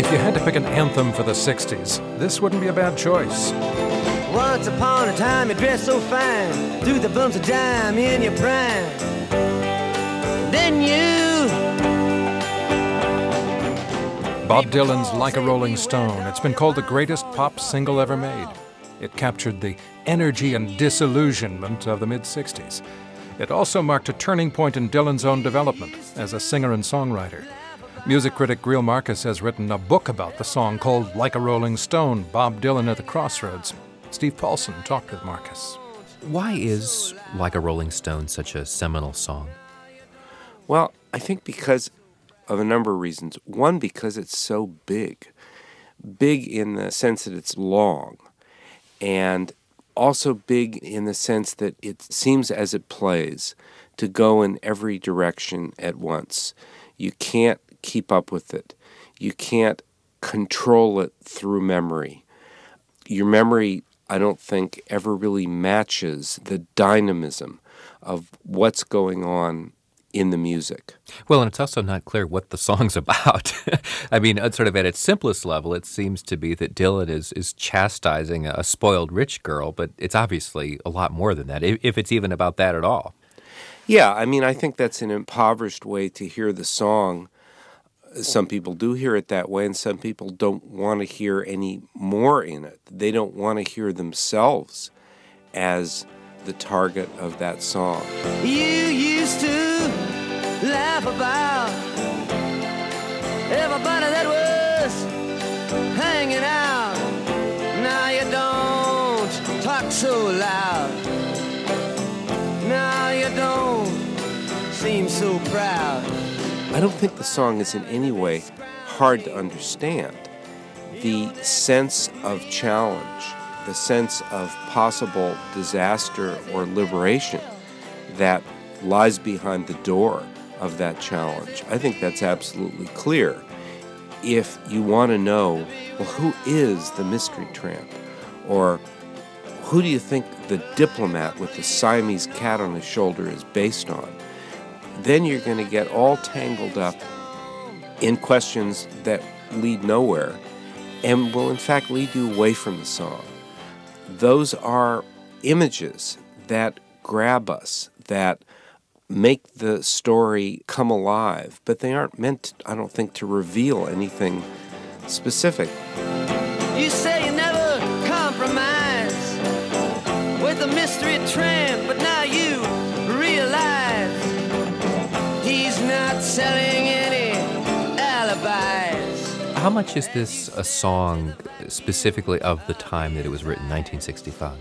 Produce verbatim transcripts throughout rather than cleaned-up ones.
If you had to pick an anthem for the sixties, this wouldn't be a bad choice. Once upon a time you dressed so fine, threw the bumps of dime in your prime. Then you... Bob Dylan's Like a Rolling Stone. It's been called the greatest pop single ever made. It captured the energy and disillusionment of the mid-sixties. It also marked a turning point in Dylan's own development as a singer and songwriter. Music critic Greil Marcus has written a book about the song called Like a Rolling Stone, Bob Dylan at the Crossroads. Steve Paulson talked with Marcus. Why is Like a Rolling Stone such a seminal song? Well, I think because of a number of reasons. One, because it's so big. Big in the sense that it's long, and also big in the sense that it seems as it plays to go in every direction at once. You can't keep up with it. You can't control it through memory. Your memory, I don't think, ever really matches the dynamism of what's going on in the music. Well, and it's also not clear what the song's about. I mean, sort of at its simplest level, it seems to be that Dylan is is chastising a spoiled rich girl, but it's obviously a lot more than that, if it's even about that at all. Yeah, I mean, I think that's an impoverished way to hear the song. Some people do hear it that way, and some people don't want to hear any more in it. They don't want to hear themselves as the target of that song. You used to laugh about everybody that was hanging out. Now you don't talk so loud. Now you don't seem so proud. I don't think the song is in any way hard to understand. The sense of challenge, the sense of possible disaster or liberation that lies behind the door of that challenge, I think that's absolutely clear. If you want to know, well, who is the mystery tramp? Or who do you think the diplomat with the Siamese cat on his shoulder is based on? Then you're going to get all tangled up in questions that lead nowhere and will in fact lead you away from the song. Those are images that grab us, that make the story come alive, but they aren't meant, I don't think, to reveal anything specific. You say you never compromise with a mystery tramp, but now you realize he's not selling any alibis. How much is this a song specifically of the time that it was written, nineteen sixty-five?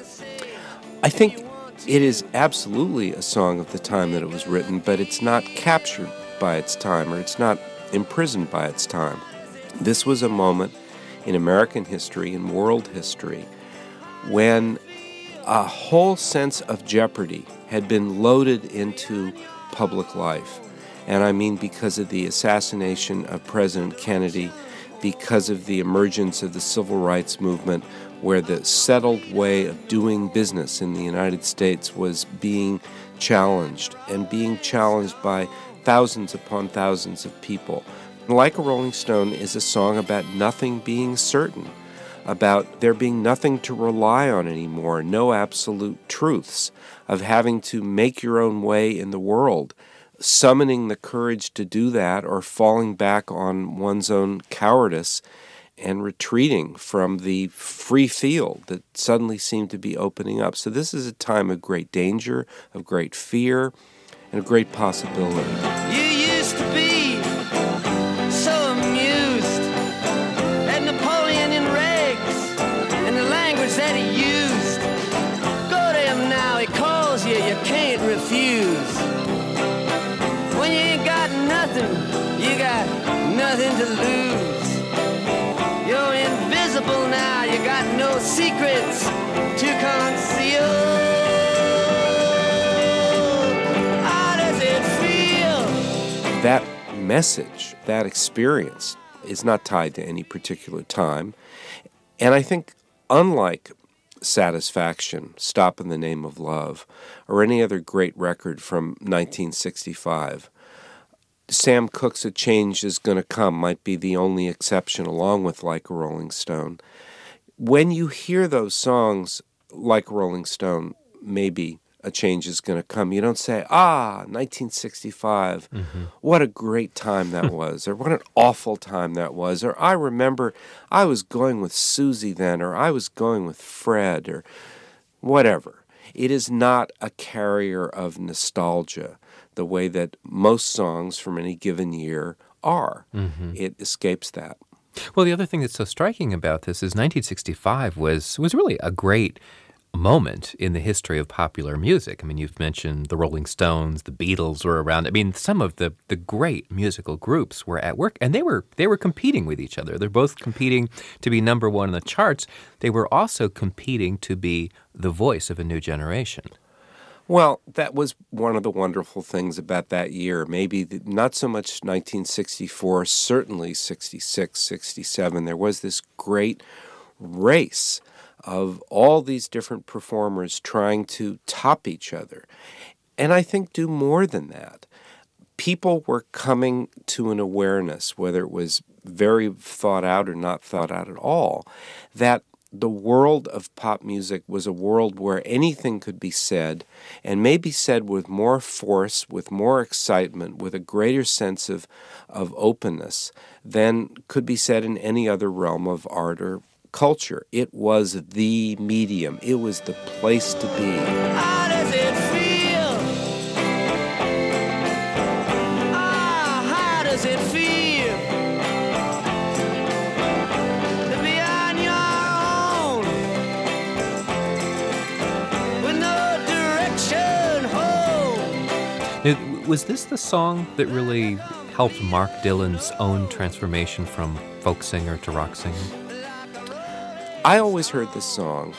I think it is absolutely a song of the time that it was written, but it's not captured by its time, or it's not imprisoned by its time. This was a moment in American history, in world history, when a whole sense of jeopardy had been loaded into public life. And I mean because of the assassination of President Kennedy, because of the emergence of the civil rights movement, where the settled way of doing business in the United States was being challenged, and being challenged by thousands upon thousands of people. Like a Rolling Stone is a song about nothing being certain, about there being nothing to rely on anymore, no absolute truths, of having to make your own way in the world, summoning the courage to do that, or falling back on one's own cowardice and retreating from the free field that suddenly seemed to be opening up. So this is a time of great danger, of great fear, and of great possibility. You used to be so amused at Napoleon and Regs and the language that he used. Go to him now, he calls you, you can't refuse. When you ain't got nothing, you got nothing to lose. You're invisible now, you got no secrets to conceal. How does it feel? That message, that experience, is not tied to any particular time. And I think, unlike Satisfaction, Stop in the Name of Love, or any other great record from nineteen sixty-five, Sam Cooke's A Change Is Gonna Come might be the only exception, along with Like a Rolling Stone. When you hear those songs, Like a Rolling Stone, maybe A Change Is Gonna Come, you don't say, ah, nineteen sixty-five, mm-hmm. what a great time that was, or what an awful time that was, or I remember I was going with Susie then, or I was going with Fred, or whatever. It is not a carrier of nostalgia the way that most songs from any given year are. Mm-hmm. It escapes that. Well, the other thing that's so striking about this is nineteen sixty-five was was really a great moment in the history of popular music. I mean, you've mentioned the Rolling Stones, the Beatles were around. I mean, some of the, the great musical groups were at work, and they were they were competing with each other. They're both competing to be number one in the charts. They were also competing to be the voice of a new generation. Well, that was one of the wonderful things about that year. Maybe the, not so much nineteen sixty-four, certainly sixty-six, sixty-seven. There was this great race of all these different performers trying to top each other. And I think do more than that. People were coming to an awareness, whether it was very thought out or not thought out at all, that the world of pop music was a world where anything could be said, and maybe said with more force, with more excitement, with a greater sense of, of openness than could be said in any other realm of art or culture. It was the medium. It was the place to be. How does it feel? Ah, how does it feel to be on your own with no direction home? It, was this the song that really helped Mark Dylan's own transformation from folk singer to rock singer? I always heard this song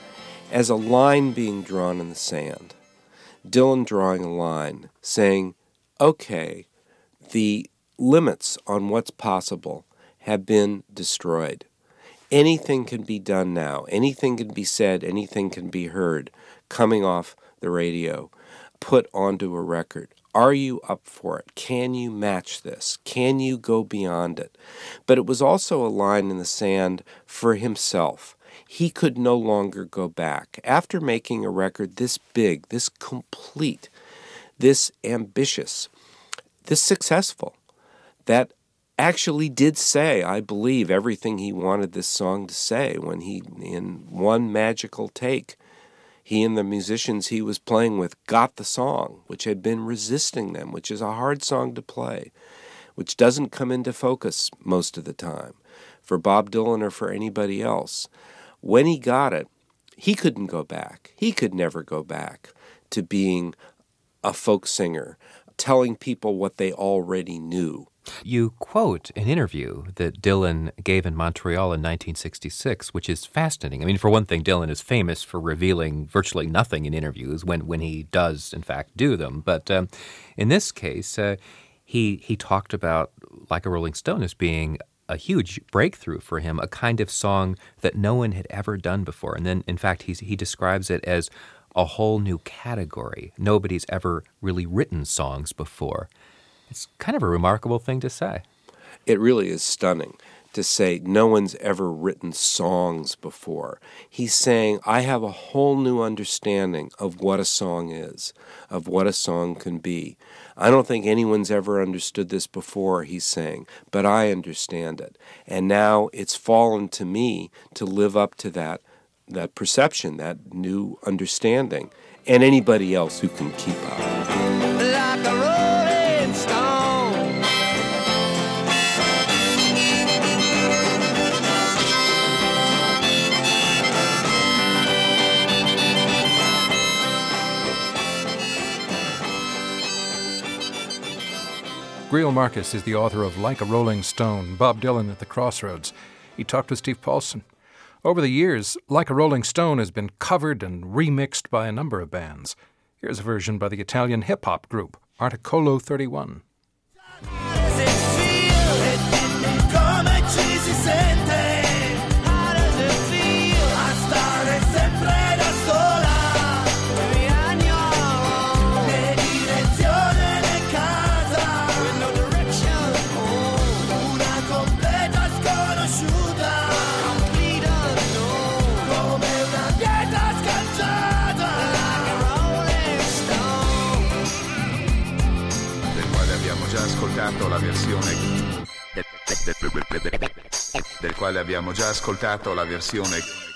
as a line being drawn in the sand. Dylan drawing a line saying, okay, the limits on what's possible have been destroyed. Anything can be done now. Anything can be said. Anything can be heard coming off the radio, put onto a record. Are you up for it? Can you match this? Can you go beyond it? But it was also a line in the sand for himself. He could no longer go back. After making a record this big, this complete, this ambitious, this successful, that actually did say, I believe, everything he wanted this song to say when he, in one magical take, he and the musicians he was playing with got the song, which had been resisting them, which is a hard song to play, which doesn't come into focus most of the time for Bob Dylan or for anybody else. When he got it, he couldn't go back. He could never go back to being a folk singer, telling people what they already knew. You quote an interview that Dylan gave in Montreal in nineteen sixty-six, which is fascinating. I mean, for one thing, Dylan is famous for revealing virtually nothing in interviews when, when he does, in fact, do them. But um, in this case, uh, he he talked about Like a Rolling Stone as being a huge breakthrough for him, a kind of song that no one had ever done before. And then, in fact, he's, he describes it as a whole new category. Nobody's ever really written songs before. It's kind of a remarkable thing to say. It really is stunning to say no one's ever written songs before. He's saying, I have a whole new understanding of what a song is, of what a song can be. I don't think anyone's ever understood this before, he's saying, but I understand it. And now it's fallen to me to live up to that, that perception, that new understanding, and anybody else who can keep up. Like a rolling stone. Greil Marcus is the author of Like a Rolling Stone, Bob Dylan at the Crossroads. He talked with Steve Paulson. Over the years, Like a Rolling Stone has been covered and remixed by a number of bands. Here's a version by the Italian hip-hop group, Articolo thirty-one. How does it feel? Come ci si sente? How does it feel? A stare sempre da sola. Baby, on your own. Né direzione né casa. With no ascoltato la versione del quale abbiamo già ascoltato la versione